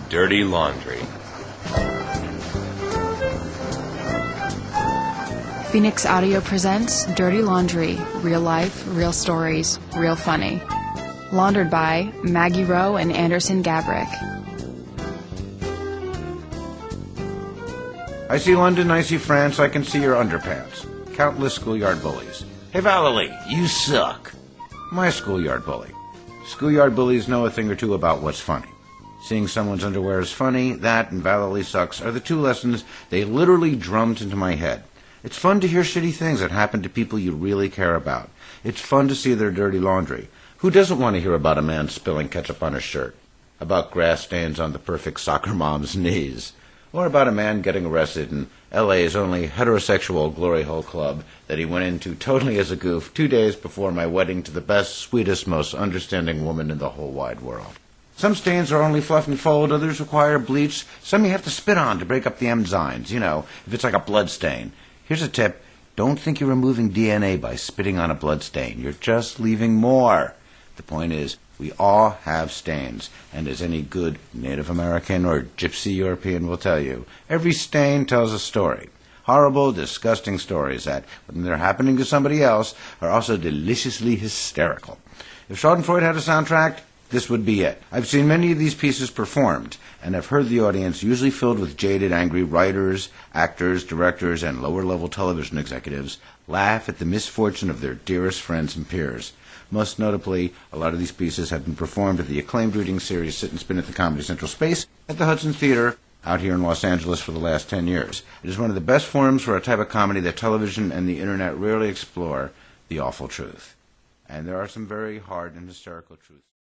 Dirty Laundry. Phoenix Audio presents Dirty Laundry, real life, real stories, real funny. Laundered by Maggie Rowe and Anderson Gabrick. I see London, I see France, I can see your underpants. Countless schoolyard bullies. Hey Valerie, you suck. My schoolyard bully. Schoolyard bullies know a thing or two about what's funny. Seeing someone's underwear is funny, that and Valerie sucks are the two lessons they literally drummed into my head. It's fun to hear shitty things that happen to people you really care about. It's fun to see their dirty laundry. Who doesn't want to hear about a man spilling ketchup on his shirt? About grass stains on the perfect soccer mom's knees? Or about a man getting arrested in L.A.'s only heterosexual glory hole club that he went into totally as a goof 2 days before my wedding to the best, sweetest, most understanding woman in the whole wide world. Some stains are only fluff and fold, others require bleach, some you have to spit on to break up the enzymes, if it's like a blood stain. Here's a tip. Don't think you're removing DNA by spitting on a blood stain. You're just leaving more. The point is, we all have stains, and as any good Native American or Gypsy European will tell you, every stain tells a story. Horrible, disgusting stories that, when they're happening to somebody else, are also deliciously hysterical. If Schadenfreude had a soundtrack, this would be it. I've seen many of these pieces performed, and I've heard the audience, usually filled with jaded, angry writers, actors, directors, and lower-level television executives, laugh at the misfortune of their dearest friends and peers. Most notably, a lot of these pieces have been performed at the acclaimed reading series Sit and Spin at the Comedy Central Space at the Hudson Theater out here in Los Angeles for the last 10 years. It is one of the best forums for a type of comedy that television and the internet rarely explore, the awful truth. And there are some very hard and hysterical truths.